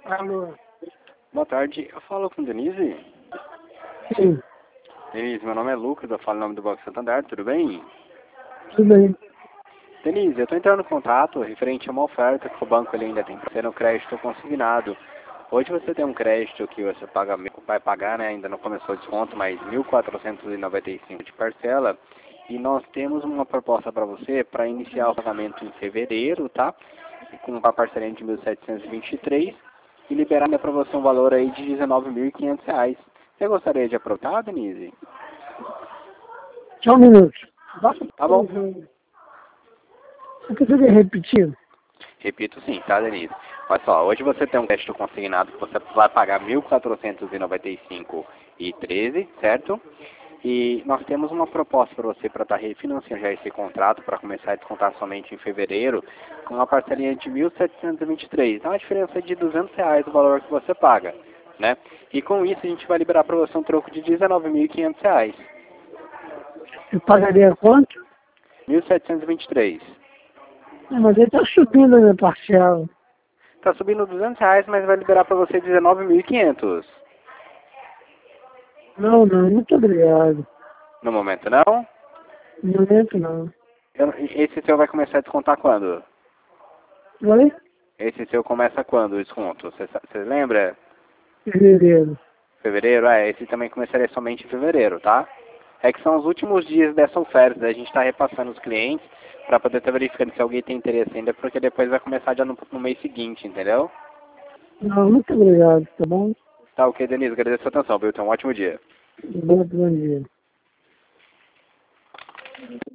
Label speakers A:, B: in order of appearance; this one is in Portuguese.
A: Alô?
B: Boa tarde, eu falo com Denise.
A: Sim,
B: Denise, meu nome é Lucas, eu falo em nome do Banco Santander, tudo bem?
A: tudo bem.
B: Denise, eu estou entrando em contato referente a uma oferta que o banco ele ainda tem para ser um crédito consignado. Hoje você tem um crédito que você vai pagar, né? Ainda não começou o desconto, mas 1.495 de parcela. E nós temos uma proposta para você para iniciar o pagamento em fevereiro, tá? Com uma parcelinha de 1.723 e liberar para você um valor aí de R$19.500. Você gostaria de aproveitar, Denise?
A: Só um minuto. Basta
B: Tá bom.
A: Você poderia repetir?
B: Repito sim, tá, Denise? Olha só, hoje você tem um crédito consignado que você vai pagar 1.495,13, certo? E nós temos uma proposta para você para estar refinanciando já esse contrato para começar a descontar somente em fevereiro com uma parcelinha de 1.723. Então a diferença é de R$200 o valor que você paga, né? E com isso a gente vai liberar para você um troco de R$19.500.
A: Eu pagaria quanto?
B: 1.723.
A: Mas ele está subindo a minha parcela.
B: Tá subindo R$200, mas vai liberar para você R$19.500.
A: Não, muito obrigado.
B: No momento não?
A: No momento não.
B: Esse seu vai começar a descontar quando?
A: Oi?
B: Esse seu começa quando o desconto? Você lembra?
A: Fevereiro.
B: Fevereiro? Esse também começaria somente em fevereiro, tá? É que são os últimos dias dessa oferta, a gente está repassando os clientes para poder estar verificando se alguém tem interesse ainda, porque depois vai começar já no mês seguinte, entendeu?
A: Não, muito obrigado, tá bom?
B: Tá ok, Denise, agradeço a sua atenção, viu? Tenha um ótimo dia.
A: Bom dia.